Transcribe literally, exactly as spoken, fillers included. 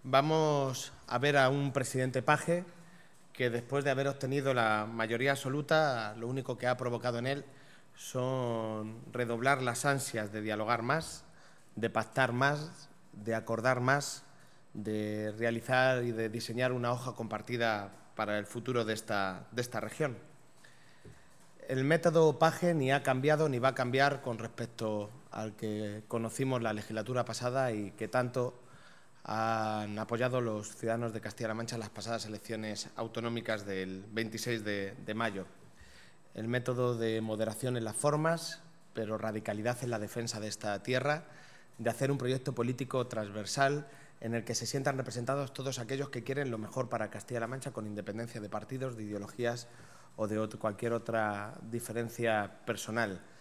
Vamos a ver a un presidente paje que, después de haber obtenido la mayoría absoluta, lo único que ha provocado en él son redoblar las ansias de dialogar más, de pactar más, de acordar más, de realizar y de diseñar una hoja compartida para el futuro de esta, de esta región. El método paje ni ha cambiado ni va a cambiar con respecto al que conocimos la legislatura pasada y que tanto han apoyado los ciudadanos de Castilla-La Mancha en las pasadas elecciones autonómicas del veintiséis de mayo. El método de moderación en las formas, pero radicalidad en la defensa de esta tierra, de hacer un proyecto político transversal en el que se sientan representados todos aquellos que quieren lo mejor para Castilla-La Mancha, con independencia de partidos, de ideologías o de otro, cualquier otra diferencia personal.